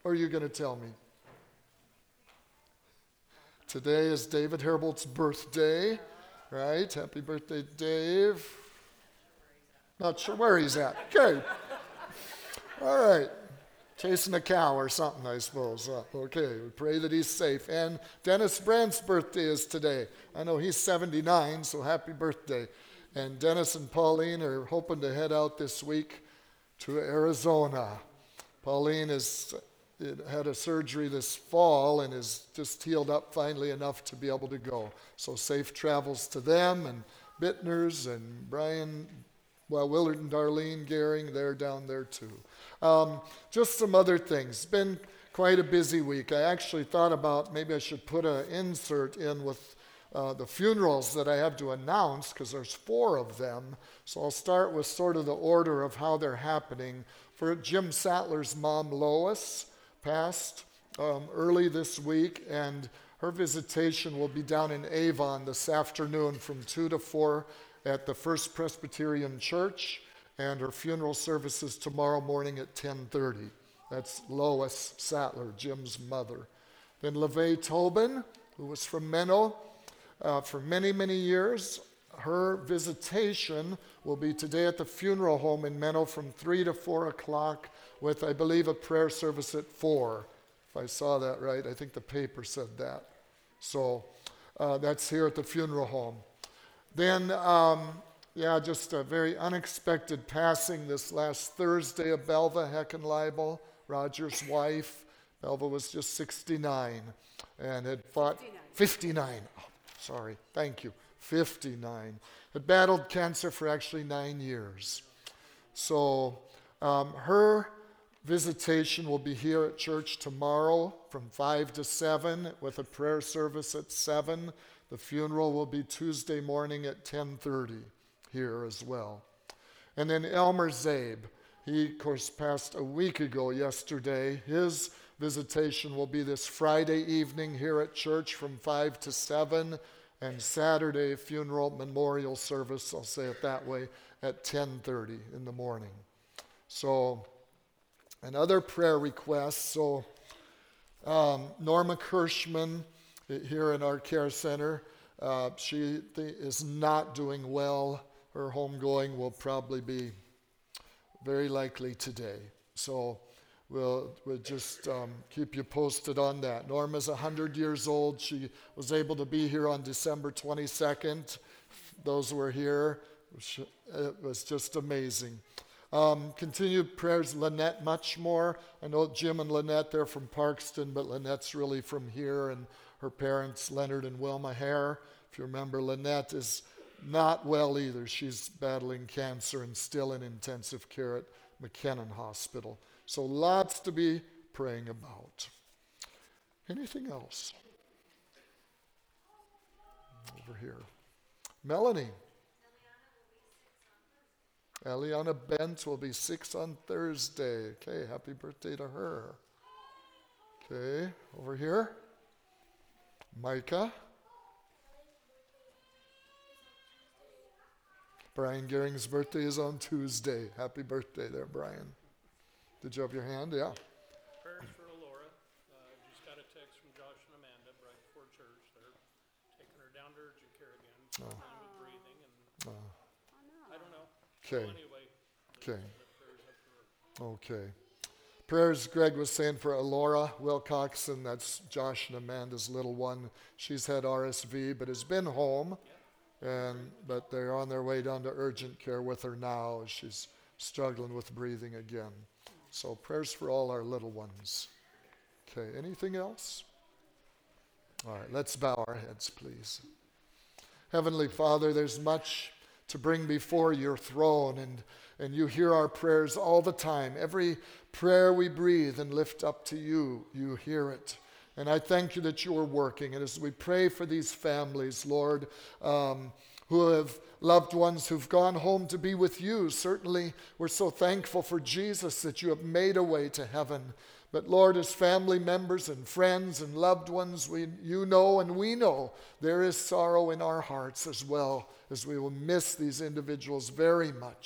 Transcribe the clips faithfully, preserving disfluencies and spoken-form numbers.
Or are you going to tell me? Today is David Herbold's birthday, right? Happy birthday, Dave. Not sure where he's at. Okay. All right. Chasing a cow or something, I suppose. Uh, okay, we pray that he's safe. And Dennis Brandt's birthday is today. I know he's seventy-nine, so happy birthday. And Dennis and Pauline are hoping to head out this week to Arizona. Pauline has had a surgery this fall and is just healed up finally enough to be able to go. So safe travels to them, and Bittners and Brian, well, Willard and Darlene Gehring, they're down there too. Um, just some other things. Been quite a busy week. I actually thought about maybe I should put an insert in with uh, the funerals that I have to announce, because there's four of them. So I'll start with sort of the order of how they're happening. For Jim Sattler's mom, Lois, passed um, early this week, and her visitation will be down in Avon this afternoon from two to four at the First Presbyterian Church, and her funeral services tomorrow morning at ten thirty. That's Lois Sattler, Jim's mother. Then LaVey Tobin, who was from Menno uh, for many, many years. Her visitation will be today at the funeral home in Menno from three to four o'clock with, I believe, a prayer service at four. If I saw that right, I think the paper said that. So uh, that's here at the funeral home. Then, um, yeah, just a very unexpected passing this last Thursday of Belva Heckenleibel, Roger's wife. Belva was just sixty-nine and had fought... fifty-nine. fifty-nine. Oh, sorry. Thank you. fifty-nine. Had battled cancer for actually nine years. So um, her visitation will be here at church tomorrow from five to seven with a prayer service at seven. The funeral will be Tuesday morning at ten thirty here as well. And then Elmer Zabe, he, of course, passed a week ago yesterday. His visitation will be this Friday evening here at church from five to seven, and Saturday funeral memorial service, I'll say it that way, at ten thirty in the morning. So, and other prayer requests. So, um, Norma Kirschman here in our care center, uh, she th- is not doing well. Her homegoing will probably be very likely today. So we'll, we'll just um, keep you posted on that. Norma's one hundred years old. She was able to be here on December twenty-second. Those who were here, it was just amazing. Um, continued prayers, Lynette Muchmore. I know Jim and Lynette, they're from Parkston, but Lynette's really from here, and her parents, Leonard and Wilma Hare. If you remember, Lynette is not well either. She's battling cancer and still in intensive care at McKinnon Hospital. So lots to be praying about. Anything else? Over here. Melanie. Eliana Bent will be six on Thursday. Okay, happy birthday to her. Okay, over here. Micah. Brian Gehring's birthday is on Tuesday. Happy birthday there, Brian. Did you have your hand? Yeah. Prayers for Alora. Uh, just got a text from Josh and Amanda right before church. They're taking her down to urgent care again, struggling oh. with breathing, and oh. I don't know. Okay. So anyway, okay. Okay. Prayers, Greg was saying, for Alora Wilcoxon. That's Josh and Amanda's little one. She's had R S V, but has been home. Yep. And but they're on their way down to urgent care with her now as she's struggling with breathing again. So prayers for all our little ones. Okay, anything else? All right, let's bow our heads, please. Heavenly Father, there's much to bring before your throne, and, and you hear our prayers all the time. Every prayer we breathe and lift up to you, you hear it. And I thank you that you are working. And as we pray for these families, Lord, um, who have loved ones who've gone home to be with you, certainly we're so thankful for Jesus that you have made a way to heaven. But Lord, as family members and friends and loved ones, we, you know and we know there is sorrow in our hearts as well, as we will miss these individuals very much.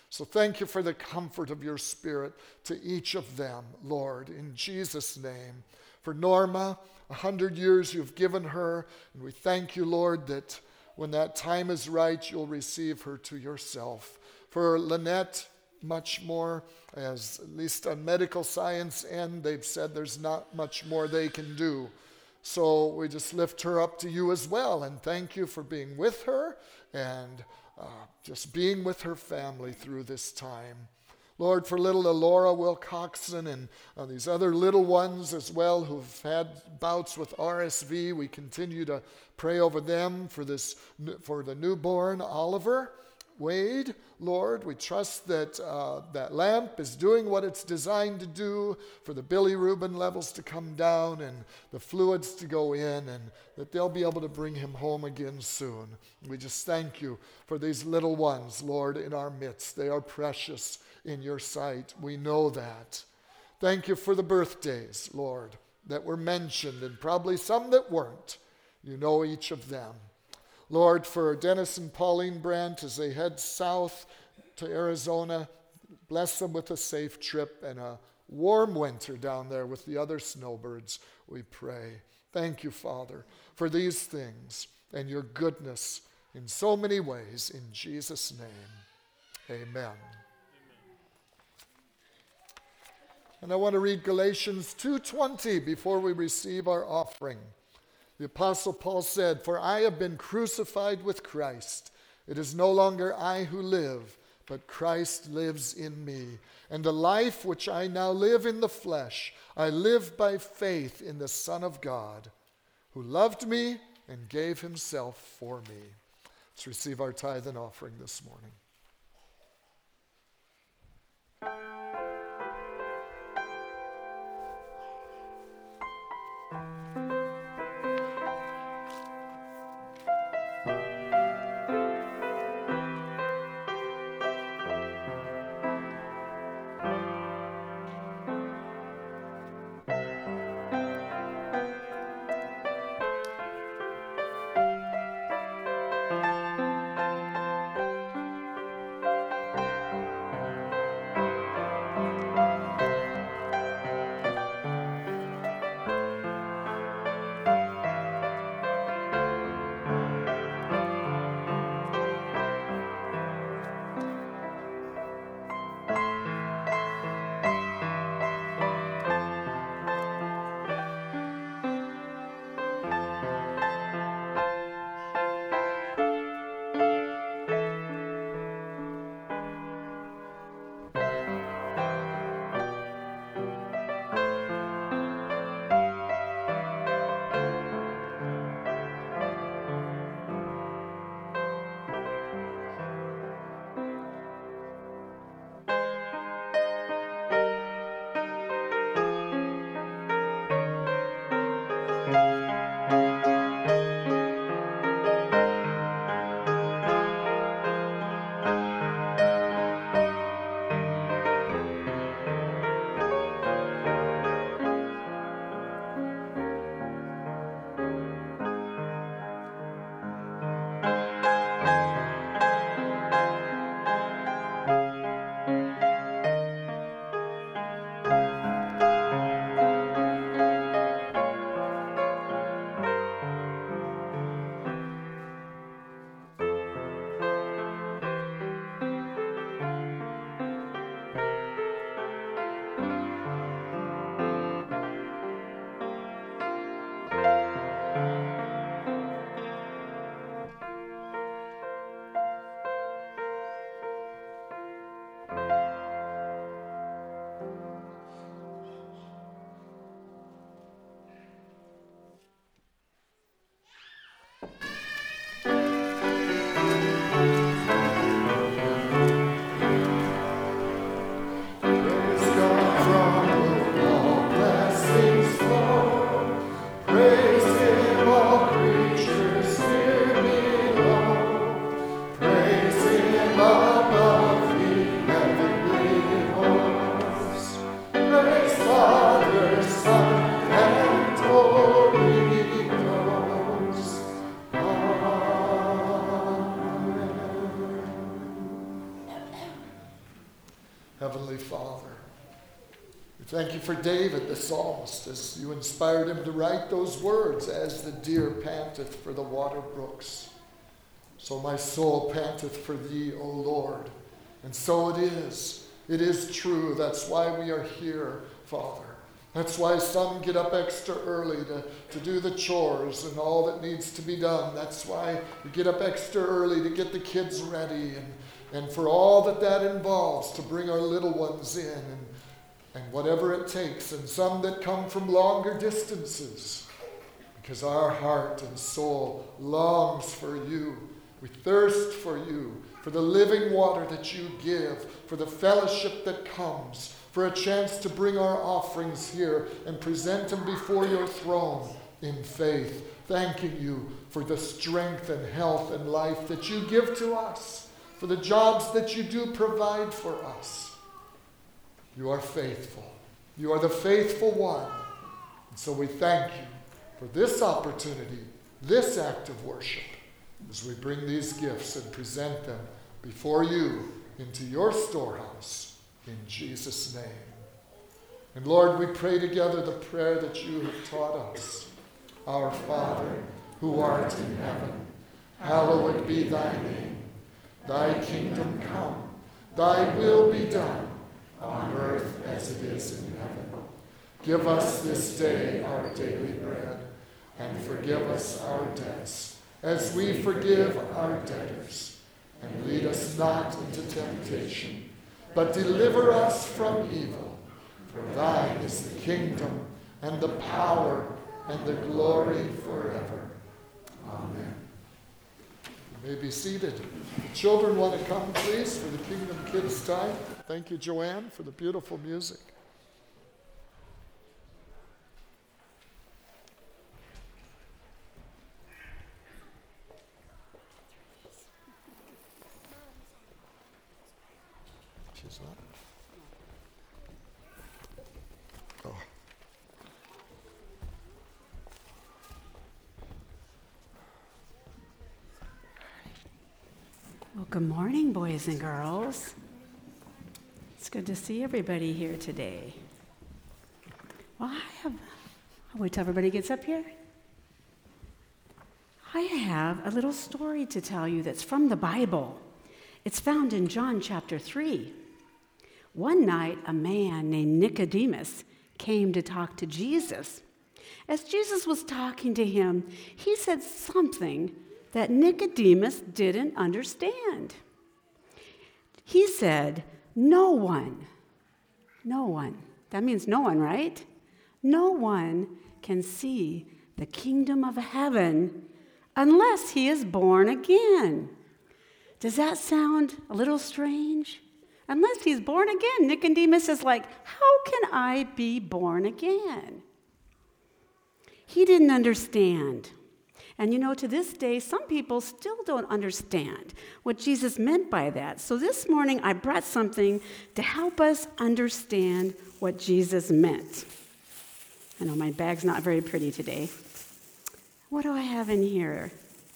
So thank you for the comfort of your Spirit to each of them, Lord, in Jesus' name. For Norma, a hundred years you've given her, and we thank you, Lord, that when that time is right, you'll receive her to yourself. For Lynette, much more, as at least on medical science end, they've said there's not much more they can do. So we just lift her up to you as well, and thank you for being with her and uh, just being with her family through this time. Lord, for little Laura Wilcoxon and uh, these other little ones as well who've had bouts with R S V, we continue to pray over them. For this, for the newborn Oliver Wade, Lord, we trust that uh, that lamp is doing what it's designed to do, for the bilirubin levels to come down and the fluids to go in, and that they'll be able to bring him home again soon. We just thank you for these little ones, Lord, in our midst. They are precious in your sight. We know that. Thank you for the birthdays, Lord, that were mentioned, and probably some that weren't. You know each of them. Lord, for Dennis and Pauline Brandt as they head south to Arizona, bless them with a safe trip and a warm winter down there with the other snowbirds, we pray. Thank you, Father, for these things and your goodness in so many ways. In Jesus' name, amen. And I want to read Galatians two twenty before we receive our offering. The Apostle Paul said, "For I have been crucified with Christ. It is no longer I who live, but Christ lives in me. And the life which I now live in the flesh, I live by faith in the Son of God, who loved me and gave himself for me." Let's receive our tithe and offering this morning. thank you for David, the psalmist, as you inspired him to write those words, as the deer panteth for the water brooks. So my soul panteth for thee, O Lord. And so it is. It is true. That's why we are here, Father. That's why some get up extra early to, to do the chores and all that needs to be done. That's why we get up extra early to get the kids ready and, and for all that that involves, to bring our little ones in and, and whatever it takes. And some that come from longer distances, because our heart and soul longs for you. We thirst for you, for the living water that you give, for the fellowship that comes, for a chance to bring our offerings here and present them before your throne in faith, thanking you for the strength and health and life that you give to us, for the jobs that you do provide for us. You are faithful. You are the faithful one. And so we thank you for this opportunity, this act of worship, as we bring these gifts and present them before you into your storehouse, in Jesus' name. And Lord, we pray together the prayer that you have taught us. Our Father, who art in heaven, hallowed be thy name. Thy kingdom come, thy will be done, on earth as it is in heaven. Give us this day our daily bread, and forgive us our debts, as we forgive our debtors. And lead us not into temptation, but deliver us from evil. For thine is the kingdom, and the power, and the glory forever. Amen. You may be seated. The children want to come, please, for the Kingdom Kids time. Thank you, Joanne, for the beautiful music. She's not. Oh. Well, good morning, boys and girls. It's good to see everybody here today. Well, I have, I'll wait till everybody gets up here. I have a little story to tell you that's from the Bible. It's found in John chapter three. One night, a man named Nicodemus came to talk to Jesus. As Jesus was talking to him, he said something that Nicodemus didn't understand. He said, no one, no one, that means no one, right? No one can see the kingdom of heaven unless he is born again. Does that sound a little strange? Unless he's born again. Nicodemus is like, how can I be born again? He didn't understand. And you know, to this day, some people still don't understand what Jesus meant by that. So this morning, I brought something to help us understand what Jesus meant. I know my bag's not very pretty today. What do I have in here?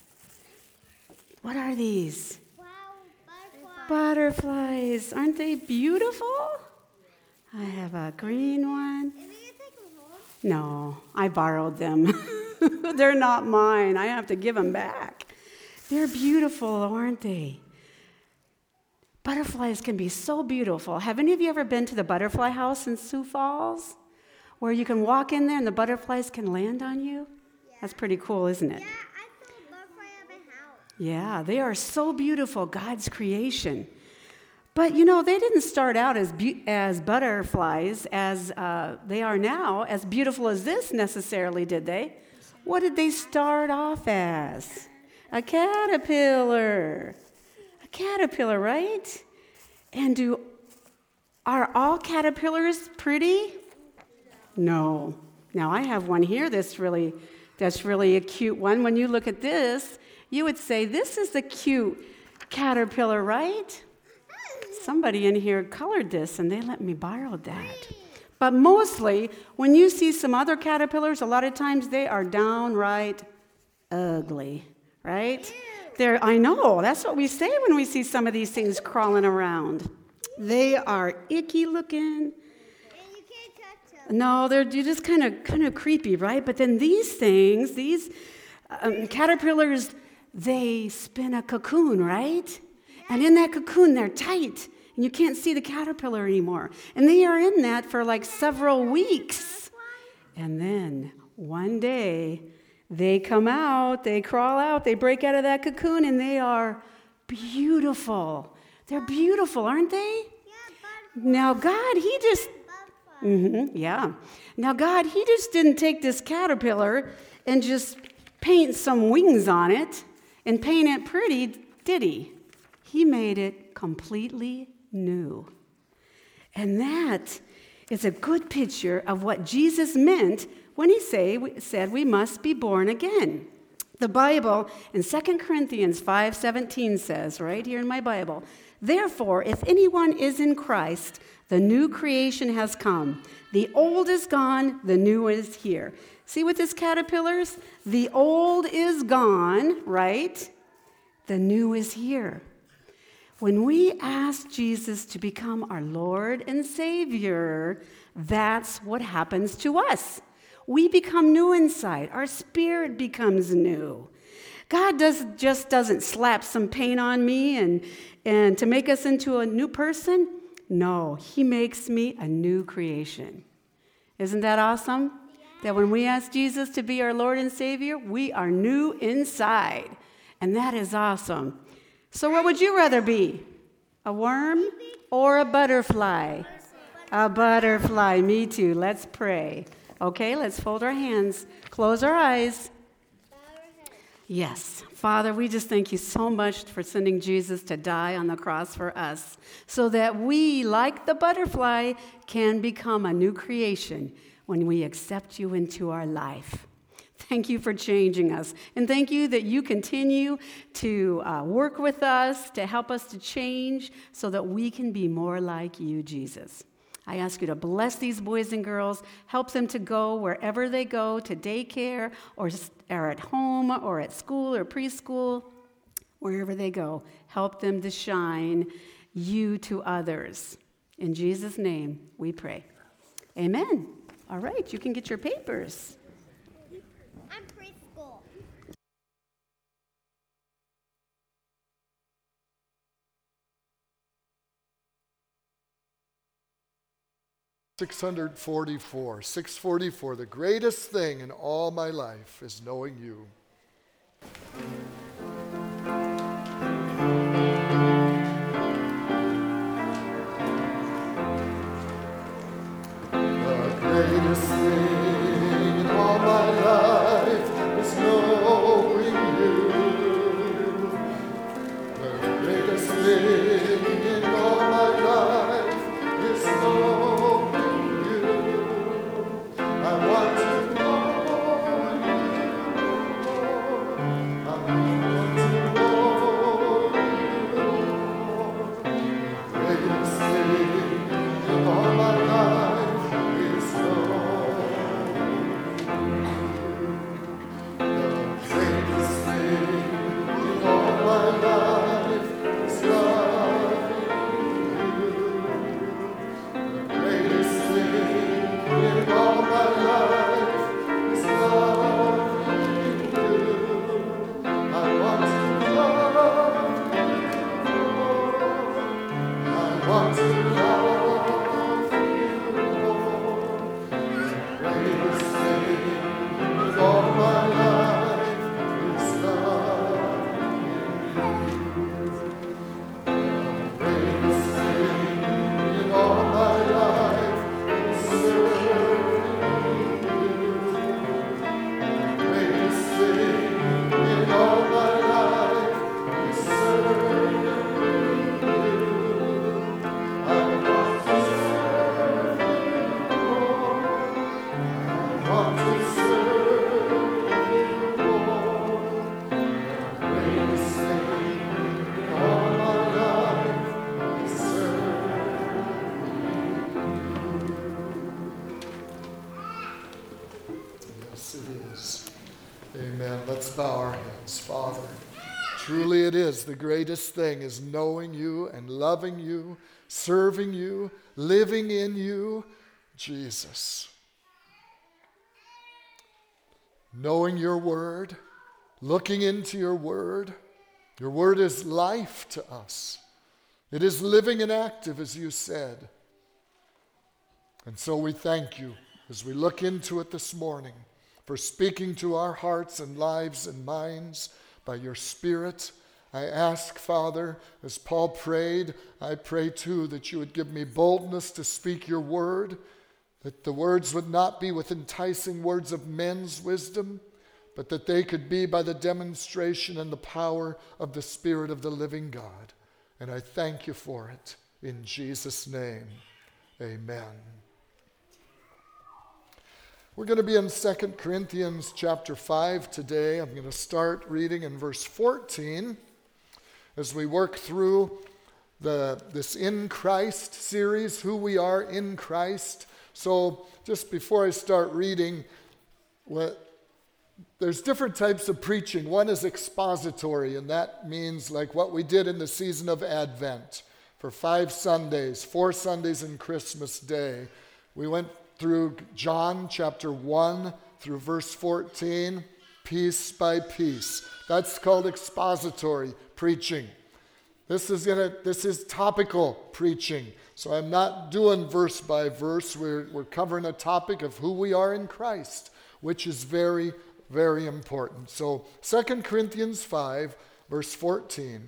What are these? Wow, butterflies. Butterflies. Aren't they beautiful? I have a green one. Can we take them home? No, I borrowed them. They're not mine. I have to give them back. They're beautiful, aren't they? Butterflies can be so beautiful. Have any of you ever been to the butterfly house in Sioux Falls, where you can walk in there and the butterflies can land on you? Yeah. That's pretty cool, isn't it? Yeah, I saw a butterfly at my house. Yeah, they are so beautiful, God's creation. But, you know, they didn't start out as be- as butterflies as uh, they are now, as beautiful as this necessarily, did they? What did they start off as? A caterpillar. A caterpillar, right? And do are all caterpillars pretty? No. Now, I have one here that's really, that's really a cute one. When you look at this, you would say, this is the cute caterpillar, right? Somebody in here colored this, and they let me borrow that. But mostly, when you see some other caterpillars, a lot of times they are downright ugly, right? They're, I know, that's what we say when we see some of these things crawling around. They are icky looking. And you can't touch No, they're they're just kind of kind of creepy, right? But then these things, these um, caterpillars, they spin a cocoon, right? And in that cocoon, they're tight, and you can't see the caterpillar anymore. And they are in that for like several weeks. And then one day, they come out, they crawl out, they break out of that cocoon, and they are beautiful. They're beautiful, aren't they? Now, God, He just, mm-hmm, yeah. Now, God, He just didn't take this caterpillar and just paint some wings on it and paint it pretty, did He? He made it completely new. And that is a good picture of what Jesus meant when He say, said we must be born again. The Bible in Second Corinthians five seventeen says, right here in my Bible, therefore, if anyone is in Christ, the new creation has come. The old is gone, the new is here. See with this caterpillars? The old is gone, right? The new is here. When we ask Jesus to become our Lord and Savior, that's what happens to us. We become new inside. Our spirit becomes new. God does, just doesn't slap some paint on me and, and to make us into a new person. No, He makes me a new creation. Isn't that awesome? Yeah. That when we ask Jesus to be our Lord and Savior, we are new inside. And that is awesome. So what would you rather be? A worm or a butterfly? A butterfly. Me too. Let's pray. Okay, let's fold our hands, close our eyes. Yes, Father, we just thank You so much for sending Jesus to die on the cross for us so that we, like the butterfly, can become a new creation when we accept You into our life. Thank You for changing us. And thank You that You continue to uh, work with us, to help us to change so that we can be more like You, Jesus. I ask You to bless these boys and girls, help them to go wherever they go, to daycare or, or at home or at school or preschool, wherever they go. Help them to shine You to others. In Jesus' name we pray. Amen. All right, you can get your papers. I'm preschool. six forty-four. six forty-four. The greatest thing in all my life is knowing You. The greatest thing in all my life is knowing You. The greatest thing in all my life is knowing I want to know You, Lord. bow our heads. Father, truly it is the greatest thing is knowing you and loving you, serving you, living in you, Jesus. knowing your word, looking into your word. Your word is life to us. It is living and active, as you said. And so we thank you as we look into it this morning for speaking to our hearts and lives and minds by your Spirit. I ask, Father, as Paul prayed, I pray too that you would give me boldness to speak your word, that the words would not be with enticing words of men's wisdom, but that they could be by the demonstration and the power of the Spirit of the living God. And I thank you for it. In Jesus' name, amen. We're going to be in Second Corinthians chapter five today. I'm going to start reading in verse fourteen as we work through the this In Christ series, who we are in Christ. So just before I start reading, what there's different types of preaching. One is expository, and that means like what we did in the season of Advent for five Sundays, four Sundays and Christmas Day. We went through John chapter one through verse fourteen, piece by piece. That's called expository preaching. This is gonna. This is topical preaching. So I'm not doing verse by verse. We're, we're covering a topic of who we are in Christ, which is very, very important. So Second Corinthians five, verse fourteen.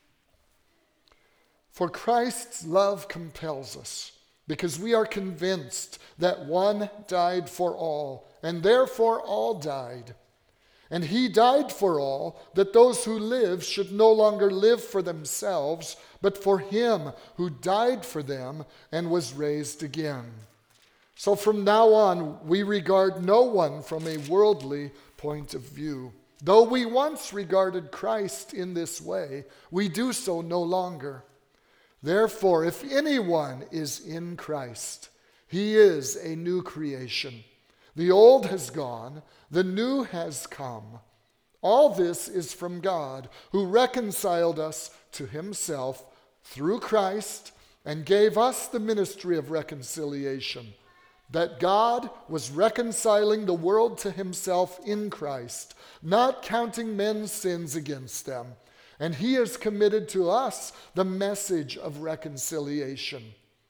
For Christ's love compels us, because we are convinced that one died for all, and therefore all died. And he died for all, that those who live should no longer live for themselves, but for him who died for them and was raised again. So from now on, we regard no one from a worldly point of view. Though we once regarded Christ in this way, we do so no longer. Therefore, if anyone is in Christ, he is a new creation. The old has gone, the new has come. All this is from God, who reconciled us to himself through Christ and gave us the ministry of reconciliation, that God was reconciling the world to himself in Christ, not counting men's sins against them. And he has committed to us the message of reconciliation.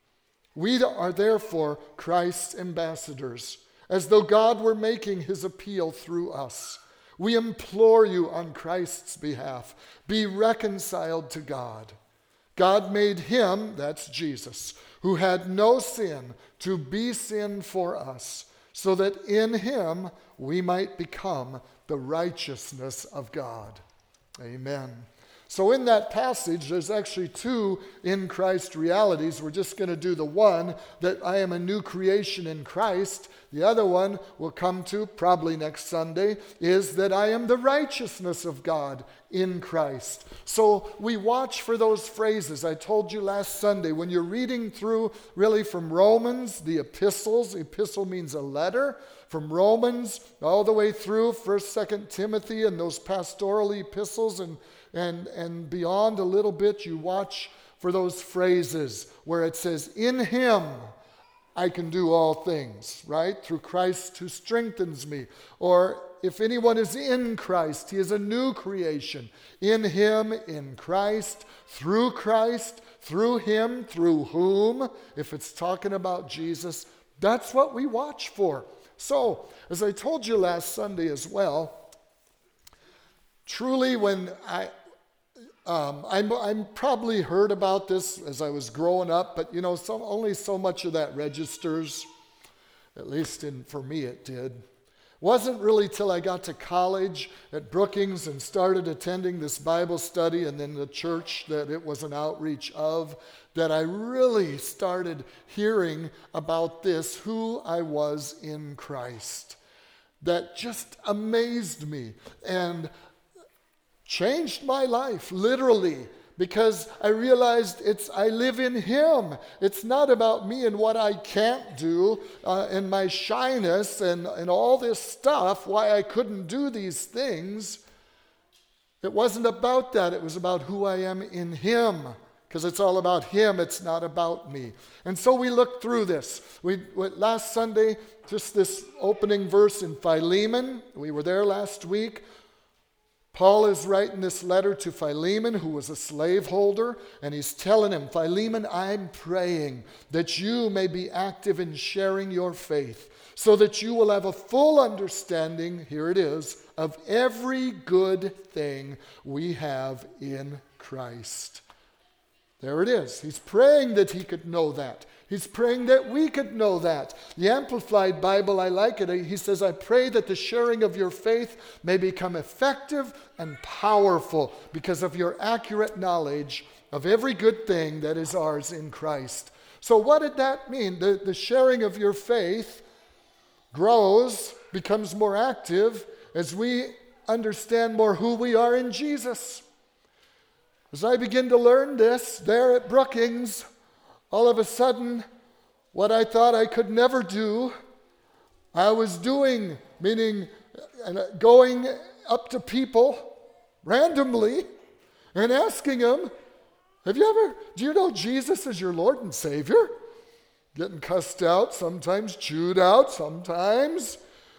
We are therefore Christ's ambassadors, as though God were making his appeal through us. We implore you on Christ's behalf, be reconciled to God. God made him, that's Jesus, who had no sin, to be sin for us, so that in him we might become the righteousness of God. Amen. So in that passage, there's actually two in Christ realities. We're just going to do the one, that I am a new creation in Christ. The other one we'll come to probably next Sunday, is that I am the righteousness of God in Christ. So we watch for those phrases. I told you last Sunday, when you're reading through really from Romans, the epistles, epistle means a letter, from Romans all the way through First, Second Timothy and those pastoral epistles and And, and beyond a little bit, you watch for those phrases where it says, in him I can do all things, right? Through Christ who strengthens me. Or if anyone is in Christ, he is a new creation. In him, in Christ, through Christ, through him, through whom, if it's talking about Jesus, that's what we watch for. So, as I told you last Sunday as well, truly when I... Um, I'm, I'm probably heard about this as I was growing up, but you know, so, only so much of that registers, at least in, for me it did. Wasn't really till I got to college at Brookings and started attending this Bible study and then the church that it was an outreach of, that I really started hearing about this, who I was in Christ. That just amazed me and changed my life, literally, because I realized it's I live in him. It's not about me and what I can't do uh, and my shyness and, and all this stuff, why I couldn't do these things. It wasn't about that. It was about who I am in him, because it's all about him. It's not about me. And so we looked through this. We went last Sunday, just this opening verse in Philemon. We were there last week. Paul is writing this letter to Philemon, who was a slaveholder, and he's telling him, Philemon, I'm praying that you may be active in sharing your faith, so that you will have a full understanding, here it is, of every good thing we have in Christ. There it is. He's praying that he could know that. He's praying that we could know that. The Amplified Bible, I like it. He says, I pray that the sharing of your faith may become effective and powerful because of your accurate knowledge of every good thing that is ours in Christ. So what did that mean? The, the sharing of your faith grows, becomes more active as we understand more who we are in Jesus. As I begin to learn this there at Brookings, all of a sudden, what I thought I could never do, I was doing, meaning going up to people randomly and asking them, have you ever, do you know Jesus as your Lord and Savior? Getting cussed out, sometimes chewed out, sometimes.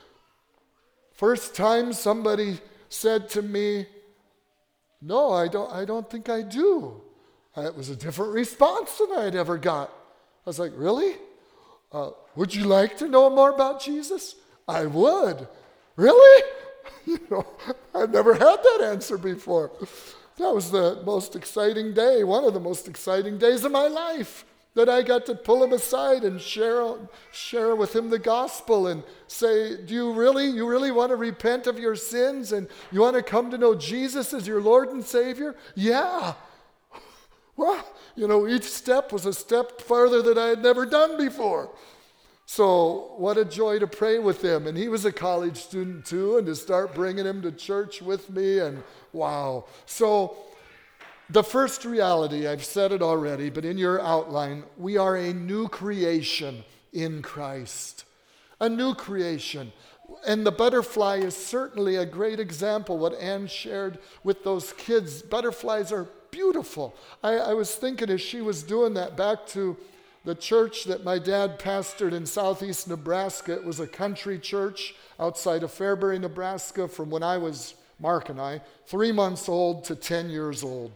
First time somebody said to me, no, I don't, I don't think I do. It was a different response than I had ever got. I was like, really? Uh, would you like to know more about Jesus? I would. Really? You know, I've never had that answer before. That was the most exciting day, one of the most exciting days of my life, that I got to pull him aside and share, share with him the gospel and say, do you really, you really want to repent of your sins and you want to come to know Jesus as your Lord and Savior? Yeah. Well, you know, each step was a step farther than I had never done before. So what a joy to pray with him. And he was a college student too, and to start bringing him to church with me, and wow. So the first reality, I've said it already, but in your outline, we are a new creation in Christ. A new creation. And the butterfly is certainly a great example, what Ann shared with those kids. Butterflies are beautiful. I, I was thinking as she was doing that, back to the church that my dad pastored in southeast Nebraska. It was a country church outside of Fairbury, Nebraska, from when I was, Mark and I, three months old to ten years old.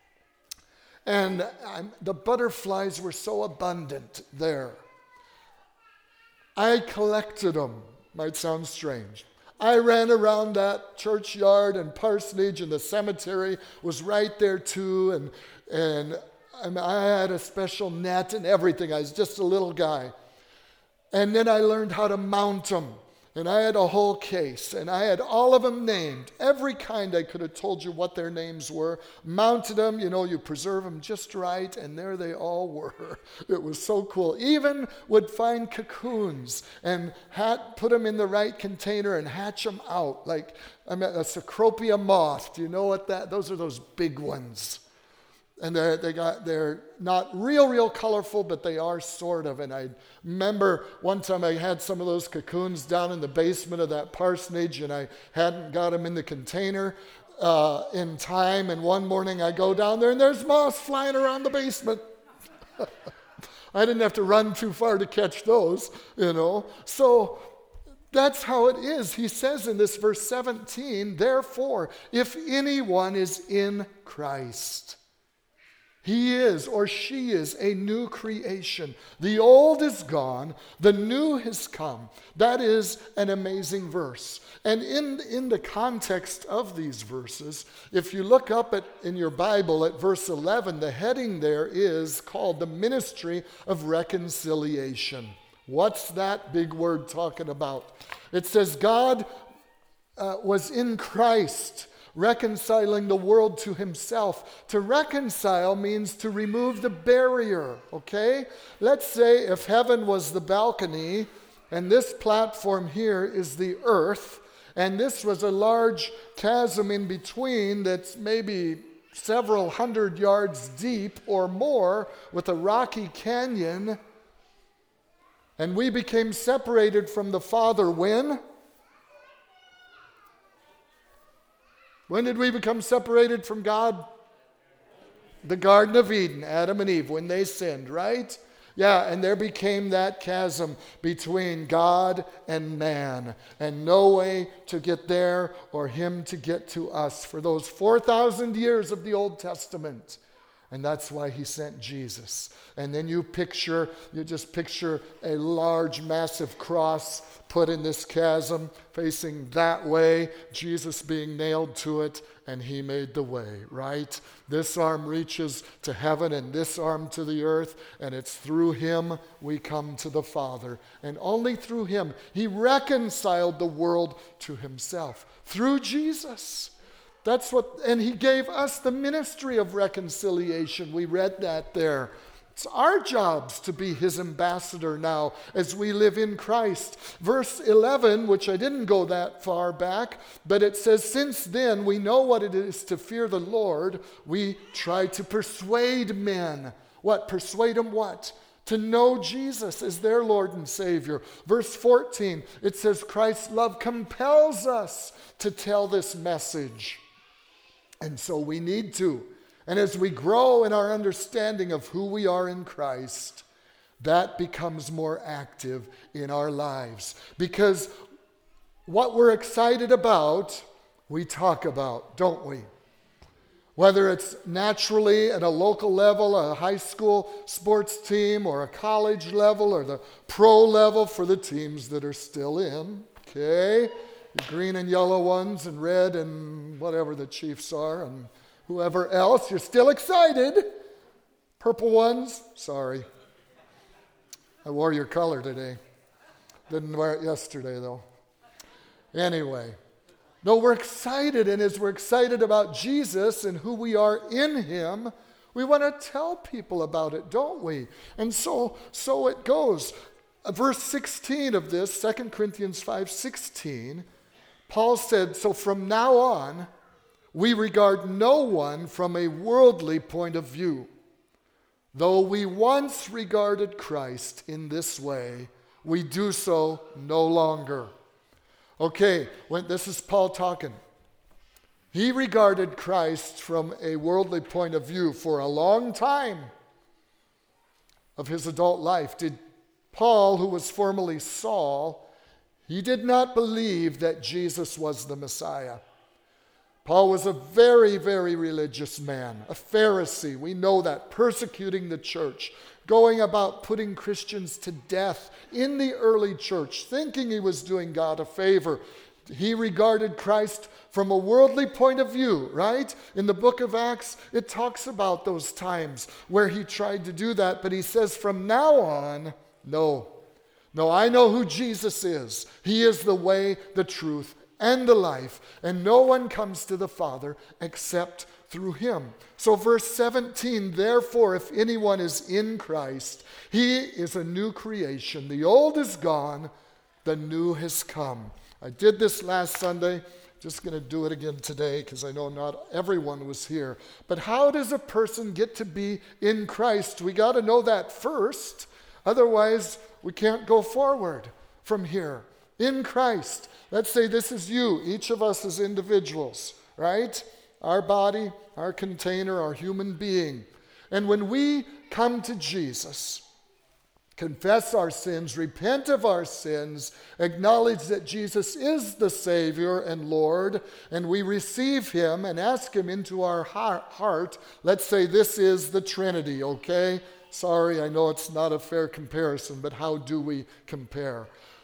And I'm, the butterflies were so abundant there. I collected them. Might sound strange. I ran around that churchyard and parsonage, and the cemetery was right there too. And and I, mean, I had a special net and everything. I was just a little guy. And then I learned how to mount them. And I had a whole case, and I had all of them named. Every kind I could have told you what their names were. Mounted them, you know, you preserve them just right, and there they all were. It was so cool. Even would find cocoons and hat, put them in the right container and hatch them out. Like, I mean, a Cecropia moth. Do you know what that, those are those big ones. And they they got they're not real, real colorful, but they are sort of. And I remember one time I had some of those cocoons down in the basement of that parsonage, and I hadn't got them in the container uh, in time. And one morning I go down there, and there's moths flying around the basement. I didn't have to run too far to catch those, you know. So that's how it is. He says in this verse seventeen, therefore, if anyone is in Christ, he is, or she is, a new creation. The old is gone, the new has come. That is an amazing verse. And in, in the context of these verses, if you look up at, in your Bible at verse eleven, the heading there is called the ministry of reconciliation. What's that big word talking about? It says God uh, was in Christ, reconciling the world to himself. To reconcile means to remove the barrier, okay? Let's say if heaven was the balcony and this platform here is the earth, and this was a large chasm in between that's maybe several hundred yards deep or more with a rocky canyon, and we became separated from the Father when? When did we become separated from God? The Garden of Eden, Adam and Eve, when they sinned, right? Yeah, and there became that chasm between God and man, and no way to get there or him to get to us for those four thousand years of the Old Testament. And that's why he sent Jesus. And then you picture, you just picture a large, massive cross put in this chasm facing that way, Jesus being nailed to it, and he made the way, right? This arm reaches to heaven and this arm to the earth, and it's through him we come to the Father. And only through him, he reconciled the world to himself. Through Jesus. That's what, and he gave us the ministry of reconciliation. We read that there. It's our jobs to be his ambassador now as we live in Christ. Verse eleven, which I didn't go that far back, but it says, since then we know what it is to fear the Lord, we try to persuade men. What? Persuade them what? To know Jesus as their Lord and Savior. Verse fourteen, it says, Christ's love compels us to tell this message. And so we need to. And as we grow in our understanding of who we are in Christ, that becomes more active in our lives. Because what we're excited about, we talk about, don't we? Whether it's naturally at a local level, a high school sports team, or a college level, or the pro level for the teams that are still in, okay? The green and yellow ones and red and whatever the Chiefs are and whoever else, you're still excited. Purple ones, sorry. I wore your color today. Didn't wear it yesterday though. Anyway, no, we're excited, and as we're excited about Jesus and who we are in him, we want to tell people about it, don't we? And so, so it goes. Verse sixteen of this, Second Corinthians five sixteen, Paul said, so from now on, we regard no one from a worldly point of view. Though we once regarded Christ in this way, we do so no longer. Okay, when, this is Paul talking. He regarded Christ from a worldly point of view for a long time of his adult life. Did Paul, who was formerly Saul, he did not believe that Jesus was the Messiah. Paul was a very, very religious man, a Pharisee. We know that, persecuting the church, going about putting Christians to death in the early church, thinking he was doing God a favor. He regarded Christ from a worldly point of view, right? In the book of Acts, it talks about those times where he tried to do that, but he says from now on, no. No, I know who Jesus is. He is the way, the truth, and the life, and no one comes to the Father except through him. So verse seventeen, therefore, if anyone is in Christ, he is a new creation. The old is gone, the new has come. I did this last Sunday, just going to do it again today because I know not everyone was here. But how does a person get to be in Christ? We got to know that first. Otherwise, we can't go forward from here. In Christ. Let's say this is you, each of us as individuals, right? Our body, our container, our human being. And when we come to Jesus, confess our sins, repent of our sins, acknowledge that Jesus is the Savior and Lord, and we receive him and ask him into our heart, let's say this is the Trinity, okay? Sorry, I know it's not a fair comparison, but how do we compare?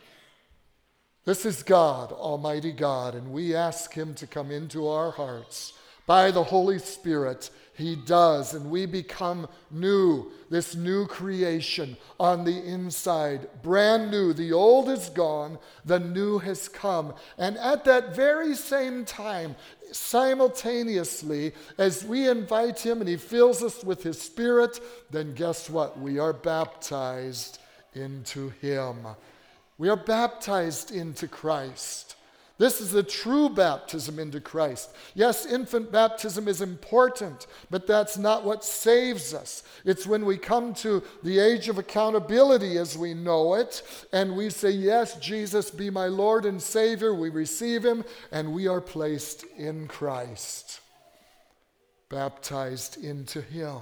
This is God, Almighty God, and we ask him to come into our hearts. By the Holy Spirit, he does, and we become new, this new creation on the inside, brand new. The old is gone, the new has come. And at that very same time, simultaneously, as we invite him and he fills us with his Spirit, then guess what? We are baptized into him. We are baptized into Christ. This is the true baptism into Christ. Yes, infant baptism is important, but that's not what saves us. It's when we come to the age of accountability as we know it, and we say, yes, Jesus, be my Lord and Savior. We receive him, and we are placed in Christ. baptized into him.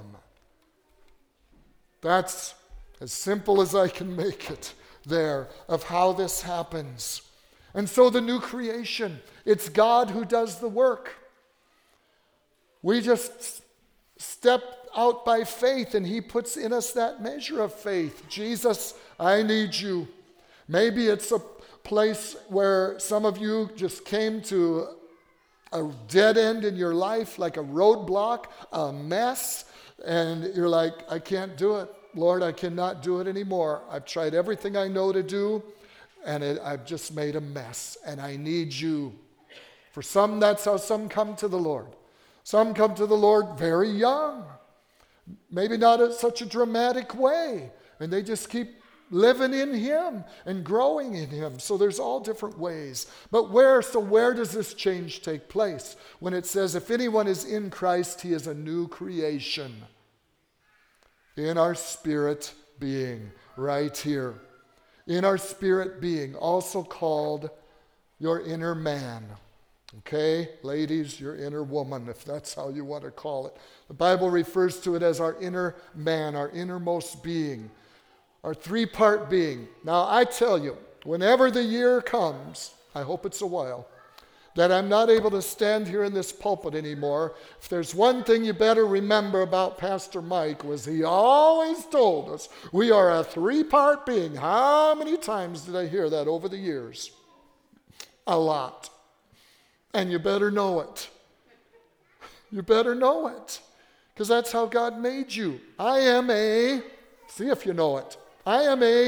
That's as simple as I can make it there of how this happens. And so the new creation, it's God who does the work. We just step out by faith, and he puts in us that measure of faith. Jesus, I need you. Maybe it's a place where some of you just came to a dead end in your life, like a roadblock, a mess, and you're like, I can't do it. Lord, I cannot do it anymore. I've tried everything I know to do, and it, I've just made a mess, and I need you. For some, that's how some come to the Lord. Some come to the Lord very young, maybe not in such a dramatic way, and they just keep living in him and growing in him. So there's all different ways. But where, so where does this change take place? When it says, if anyone is in Christ, he is a new creation. In our spirit being, right here. In our spirit being, also called your inner man. Okay, ladies, your inner woman, if that's how you want to call it. The Bible refers to it as our inner man, our innermost being, our three-part being. Now, I tell you, whenever the year comes, I hope it's a while, that I'm not able to stand here in this pulpit anymore, if there's one thing you better remember about Pastor Mike was he always told us we are a three-part being. How many times did I hear that over the years? A lot. And you better know it. You better know it. Because that's how God made you. I am a, see if you know it. I am a,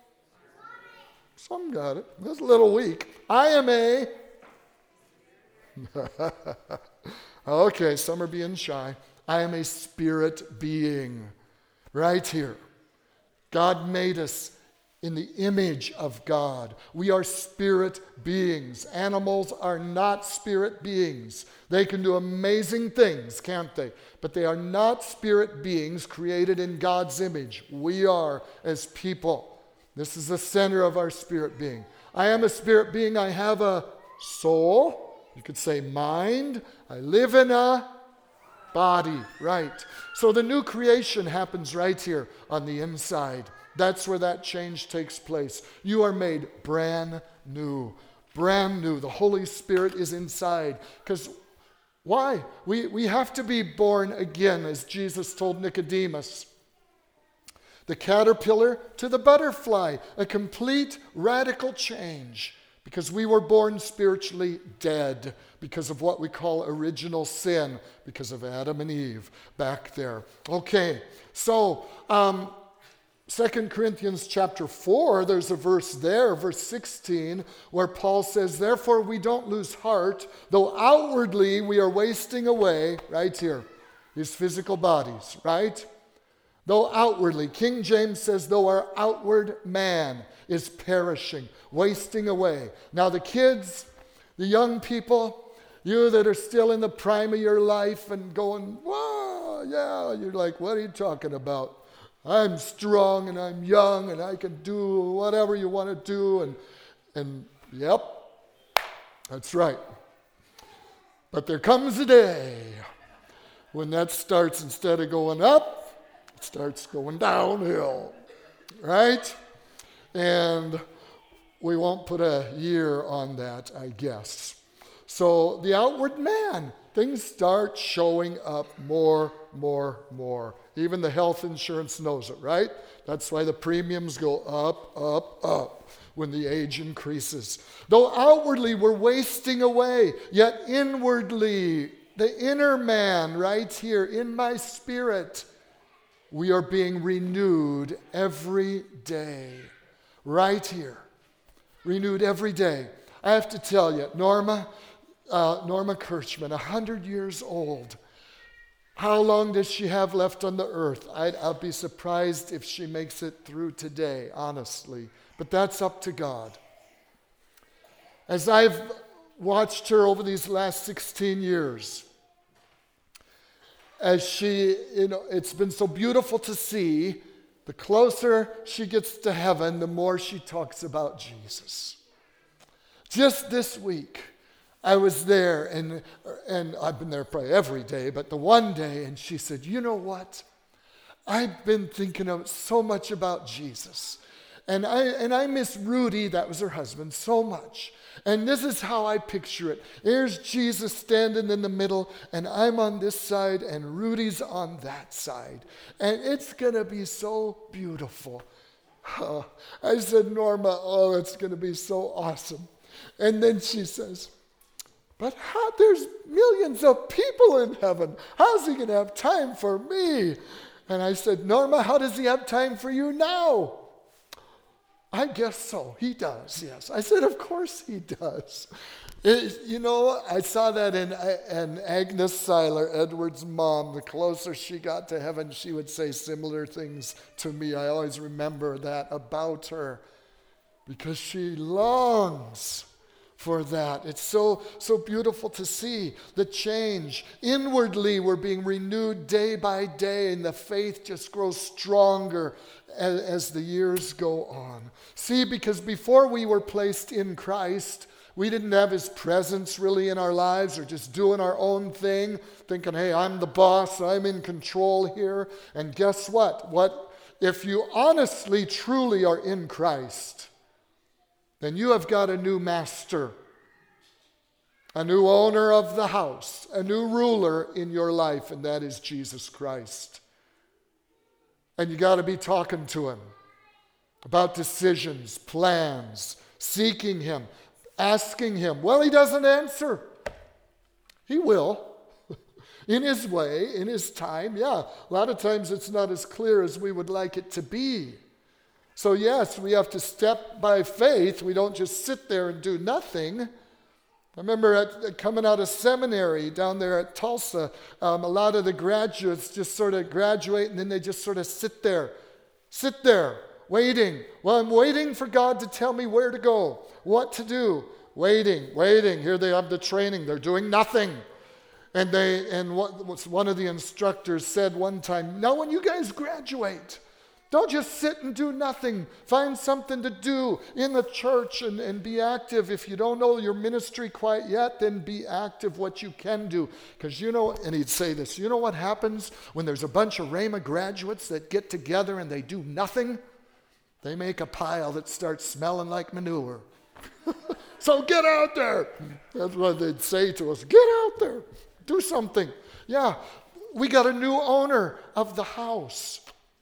some got it. That's a little weak. I am a, okay, some are being shy. I am a spirit being. Right here. God made us in the image of God. We are spirit beings. Animals are not spirit beings. They can do amazing things, can't they? But they are not spirit beings created in God's image. We are as people. This is the center of our spirit being. I am a spirit being. I have a soul. You could say mind. I live in a body, right? So the new creation happens right here on the inside. That's where that change takes place. You are made brand new. Brand new. The Holy Spirit is inside. Because why? We, we have to be born again, as Jesus told Nicodemus. The caterpillar to the butterfly. A complete radical change. Because we were born spiritually dead because of what we call original sin, because of Adam and Eve back there. Okay, so um, Second Corinthians chapter four, there's a verse there, verse sixteen, where Paul says, therefore we don't lose heart, though outwardly we are wasting away, right here, these physical bodies, right? Though outwardly, King James says, though our outward man is perishing, wasting away. Now the kids, the young people, you that are still in the prime of your life and going, whoa, yeah, you're like, what are you talking about? I'm strong and I'm young and I can do whatever you want to do. And, and yep, that's right. But there comes a day when that starts, instead of going up, it starts going downhill, right? And we won't put a year on that, I guess. So the outward man, things start showing up more, more, more. Even the health insurance knows it, right? That's why the premiums go up, up, up when the age increases. Though outwardly we're wasting away, yet inwardly, the inner man right here in my spirit, we are being renewed every day. Right here. Renewed every day. I have to tell you, Norma, uh, Norma Kirchman, one hundred years old. How long does she have left on the earth? I'd, I'll be surprised if she makes it through today, honestly. But that's up to God. As I've watched her over these last sixteen years, as she, you know, it's been so beautiful to see. The closer she gets to heaven, the more she talks about Jesus. Just this week, I was there, and and I've been there probably every day, but the one day, and she said, you know what? I've been thinking of so much about Jesus. And I and I miss Rudy, that was her husband, so much. And this is how I picture it. Here's Jesus standing in the middle, and I'm on this side, and Rudy's on that side. And it's going to be so beautiful. Uh, I said, Norma, oh, it's going to be so awesome. And then she says, but how, there's millions of people in heaven. How's he going to have time for me? And I said, Norma, how does he have time for you now? I guess so. He does, yes. I said, of course he does. It, you know, I saw that in, in Agnes Seiler, Edward's mom. The closer she got to heaven, she would say similar things to me. I always remember that about her because she longs for that. It's so so beautiful to see the change. Inwardly, we're being renewed day by day, and the faith just grows stronger as, as the years go on. See, because before we were placed in Christ, we didn't have his presence really in our lives, or just doing our own thing, thinking, hey, I'm the boss, I'm in control here. And guess what? What if you honestly, truly are in Christ, then you have got a new master, a new owner of the house, a new ruler in your life, and that is Jesus Christ. And you got to be talking to him about decisions, plans, seeking him, asking him. Well, he doesn't answer. He will. In his way, in his time. Yeah, a lot of times it's not as clear as we would like it to be. So yes, we have to step by faith. We don't just sit there and do nothing. I remember at, coming out of seminary down there at Tulsa, um, a lot of the graduates just sort of graduate and then they just sort of sit there, sit there, waiting. Well, I'm waiting for God to tell me where to go, what to do. Waiting, waiting. Here they have the training. They're doing nothing. And they and what one of the instructors said one time, now when you guys graduate, don't just sit and do nothing. Find something to do in the church and, and be active. If you don't know your ministry quite yet, then be active what you can do. Because you know, and he'd say this, you know what happens when there's a bunch of Rhema graduates that get together and they do nothing? They make a pile that starts smelling like manure. So get out there. That's what they'd say to us. Get out there. Do something. Yeah, we got a new owner of the house.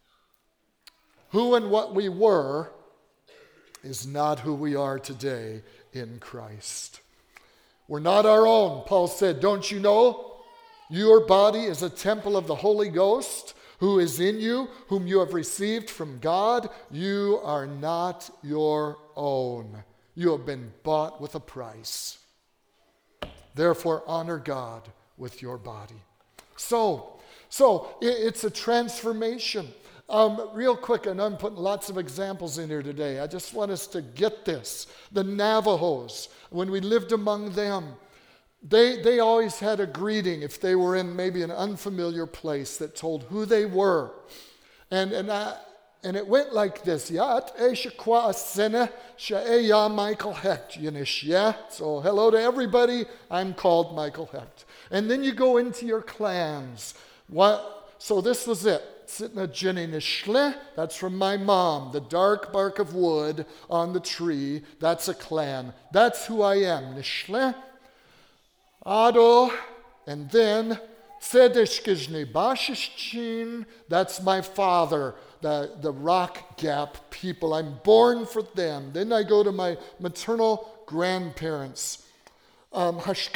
Who and what we were is not who we are today in Christ. We're not our own. Paul said, don't you know your body is a temple of the Holy Ghost who is in you, whom you have received from God? You are not your own. You have been bought with a price. Therefore, honor God with your body. So, so it's a transformation. Um, real quick, and I'm putting lots of examples in here today. I just want us to get this. The Navajos, when we lived among them, they, they always had a greeting if they were in maybe an unfamiliar place that told who they were. And, and, I, and it went like this. Yat Eshakwa Asene Sha'eya Michael Hecht. Yeah? So hello to everybody. I'm called Michael Hecht. And then you go into your clans. What? So this was it. Sitna Jenny Nishle, that's from my mom. The dark bark of wood on the tree, that's a clan. That's who I am. Nishle, Ado, and then Sedeshkizhni Bashishchin, that's my father, the, the Rock Gap people. I'm born for them. Then I go to my maternal grandparents. Um, that's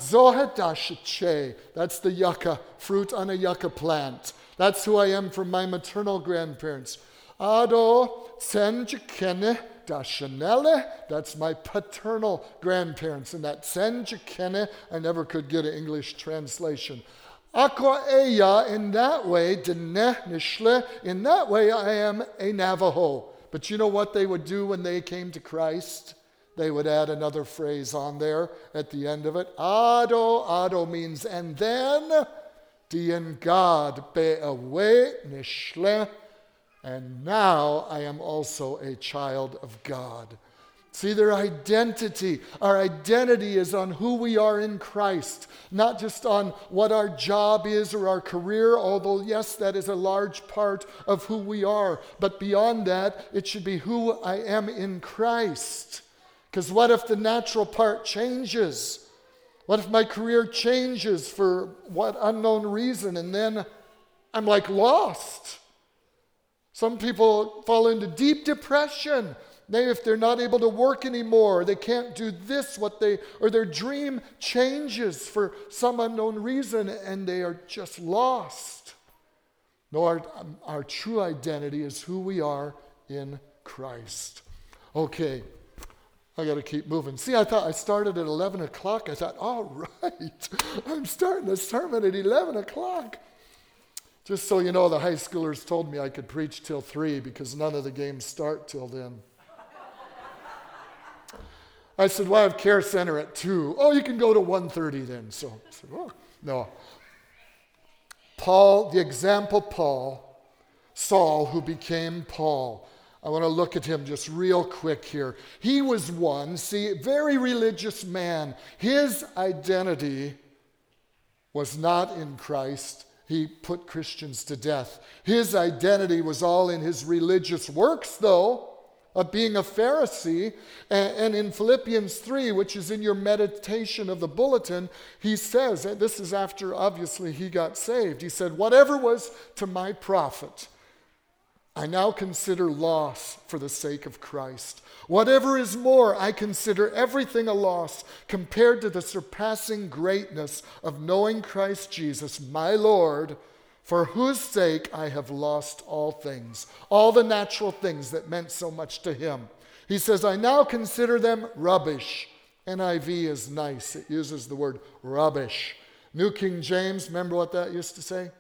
the yucca, fruit on a yucca plant. That's who I am from my maternal grandparents. Ado Senjikene Dashanele, that's my paternal grandparents. And that Senjikene, I never could get an English translation. Aqua Eya, in that way, Dene Nishle, in that way I am a Navajo. But you know what they would do when they came to Christ? They would add another phrase on there at the end of it. Ado, Ado means and then, Dien God be away nishle, and now I am also a child of God. See, their identity. Our identity is on who we are in Christ, not just on what our job is or our career, although, yes, that is a large part of who we are. But beyond that, it should be who I am in Christ. Because what if the natural part changes? What if my career changes for what unknown reason, and then I'm like lost? Some people fall into deep depression. Maybe if they're not able to work anymore, they can't do this, what they, or their dream changes for some unknown reason, and they are just lost. No, our, our true identity is who we are in Christ. Okay, I got to keep moving. See, I thought I started at eleven o'clock. I thought, all right, I'm starting the sermon at eleven o'clock. Just so you know, the high schoolers told me I could preach till three because none of the games start till then. I said, well, I have Care Center at two. Oh, you can go to one thirty then. So I said, oh, no. Paul, the example Paul, Saul, who became Paul. I want to look at him just real quick here. He was one, see, very religious man. His identity was not in Christ. He put Christians to death. His identity was all in his religious works, though, of being a Pharisee. And in Philippians three, which is in your meditation of the bulletin, he says, and this is after obviously he got saved, he said, whatever was to my profit, I now consider loss for the sake of Christ. Whatever is more, I consider everything a loss compared to the surpassing greatness of knowing Christ Jesus, my Lord, for whose sake I have lost all things, all the natural things that meant so much to him. He says, I now consider them rubbish. N I V is nice. It uses the word rubbish. New King James, remember what that used to say?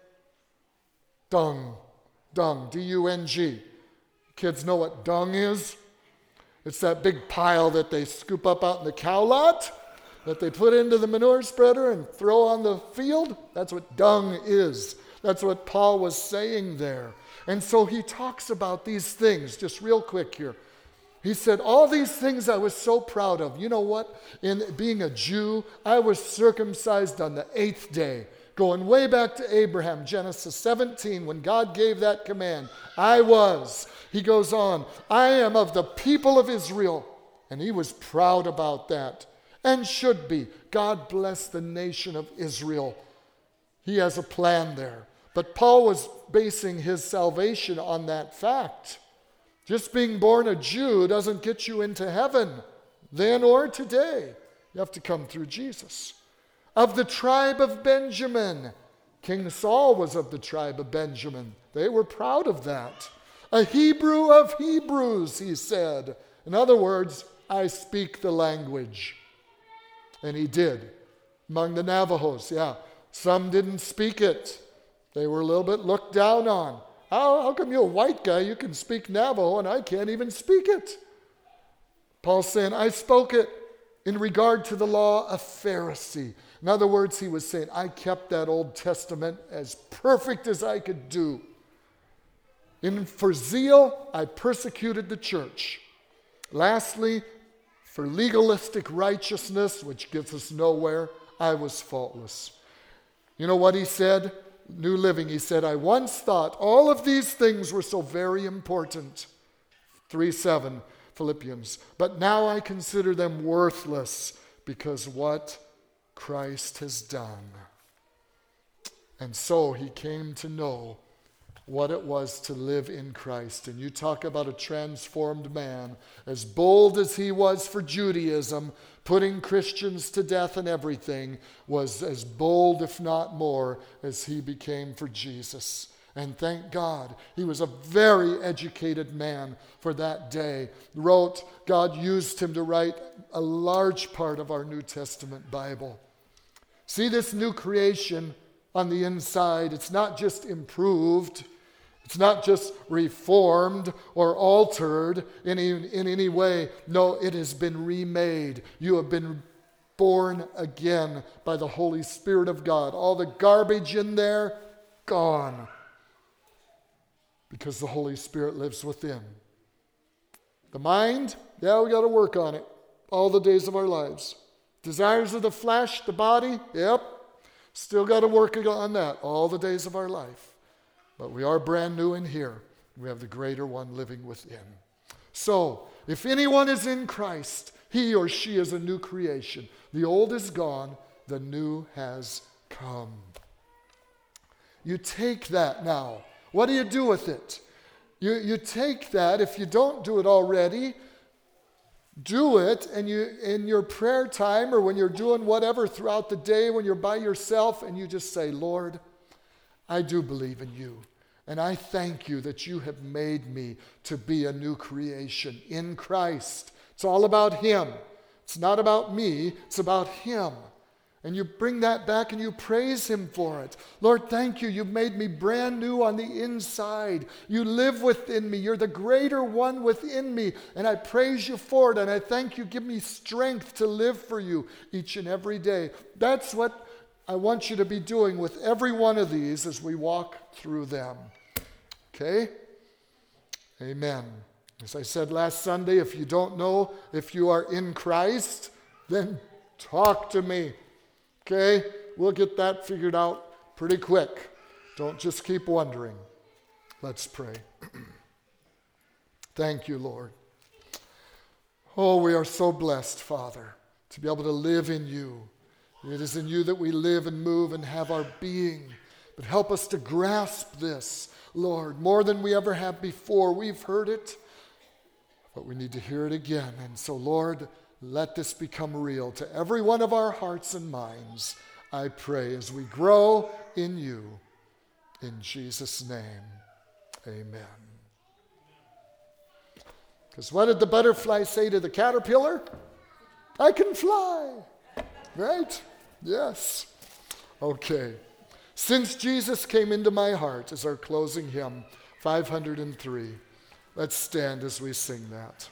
Dung. Dung, D U N G. Kids know what dung is? It's that big pile that they scoop up out in the cow lot, that they put into the manure spreader and throw on the field. That's what dung is. That's what Paul was saying there. And so he talks about these things, just real quick here. He said, all these things I was so proud of. You know what? In being a Jew, I was circumcised on the eighth day. Going way back to Abraham, Genesis seventeen, when God gave that command, I was. He goes on, I am of the people of Israel. And he was proud about that, and should be. God bless the nation of Israel. He has a plan there. But Paul was basing his salvation on that fact. Just being born a Jew doesn't get you into heaven, then or today. You have to come through Jesus. Of the tribe of Benjamin. King Saul was of the tribe of Benjamin. They were proud of that. A Hebrew of Hebrews, he said. In other words, I speak the language. And he did. Among the Navajos, yeah. Some didn't speak it. They were a little bit looked down on. How, how come you're a white guy, you can speak Navajo, and I can't even speak it? Paul's saying, I spoke it in regard to the law of Pharisee. In other words, he was saying, I kept that Old Testament as perfect as I could do. In for zeal, I persecuted the church. Lastly, for legalistic righteousness, which gets us nowhere, I was faultless. You know what he said? New Living, he said, I once thought all of these things were so very important. three seven, Philippians. But now I consider them worthless because what Christ has done. And so he came to know what it was to live in Christ. And you talk about a transformed man, as bold as he was for Judaism, putting Christians to death and everything, was as bold, if not more, as he became for Jesus. And thank God, he was a very educated man for that day. Wrote, God used him to write a large part of our New Testament Bible. See this new creation on the inside, it's not just improved, it's not just reformed or altered in, in any way. No, it has been remade. You have been born again by the Holy Spirit of God. All the garbage in there, gone. Because the Holy Spirit lives within. The mind, yeah, we got to work on it all the days of our lives. Desires of the flesh, the body, yep, still got to work on that all the days of our life. But we are brand new in here. We have the greater one living within. So, if anyone is in Christ, he or she is a new creation. The old is gone, the new has come. You take that now. What do you do with it? You, you take that, if you don't do it already, do it, and you in your prayer time or when you're doing whatever throughout the day, when you're by yourself, and you just say, Lord, I do believe in you. And I thank you that you have made me to be a new creation in Christ. It's all about him. It's not about me. It's about him. And you bring that back and you praise him for it. Lord, thank you. You've made me brand new on the inside. You live within me. You're the greater one within me. And I praise you for it. And I thank you. Give me strength to live for you each and every day. That's what I want you to be doing with every one of these as we walk through them. Okay? Amen. As I said last Sunday, if you don't know if you are in Christ, then talk to me. Okay? We'll get that figured out pretty quick. Don't just keep wondering. Let's pray. Thank you, Lord. Oh, we are so blessed, Father, to be able to live in you. It is in you that we live and move and have our being. But help us to grasp this, Lord, more than we ever have before. We've heard it, but we need to hear it again. And so, Lord, let this become real to every one of our hearts and minds, I pray, as we grow in you. In Jesus' name, amen. Because what did the butterfly say to the caterpillar? I can fly. Right? Yes. Okay. Since Jesus Came Into My Heart is our closing hymn, five hundred three. Let's stand as we sing that.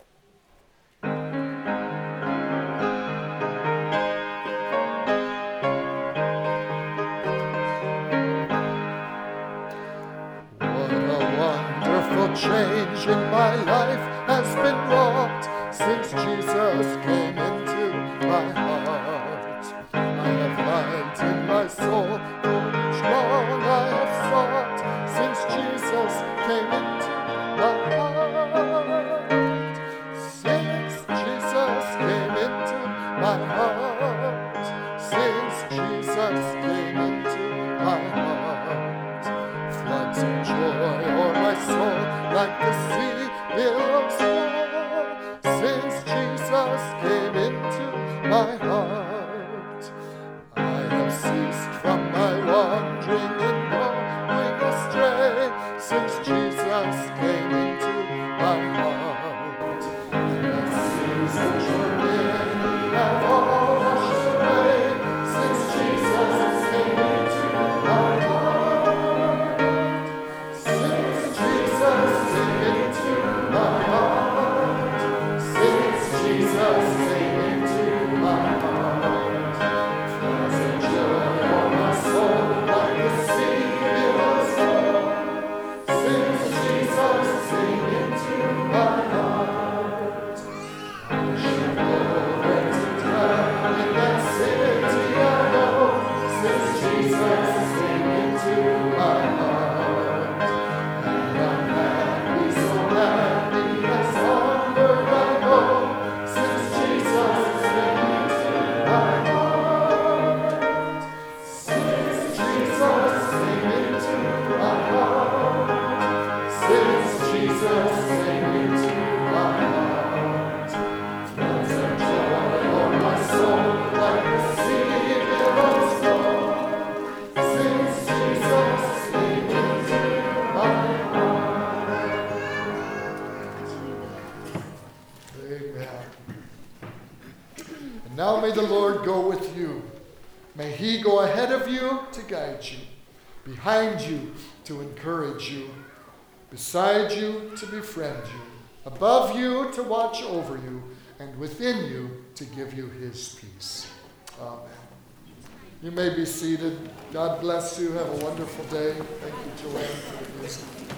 What a wonderful change in my life has been wrought since Jesus came into my heart. I have light in my soul, which long I have sought, since Jesus came into my heart. Since Jesus came into my heart. Since Jesus came into my heart. Floods of joy o'er my soul, like the sea billows roll. Since Jesus came into my heart. Ceased from my wandering and going astray, since Jesus came into my heart. The sins which were in have all washed away, since Jesus came into my heart. Since Jesus came into my heart. Since Jesus came into my heart. Now may the Lord go with you. May he go ahead of you to guide you, behind you to encourage you, beside you to befriend you, above you to watch over you, and within you to give you his peace. Amen. You may be seated. God bless you. Have a wonderful day. Thank you, Joanne, for the music.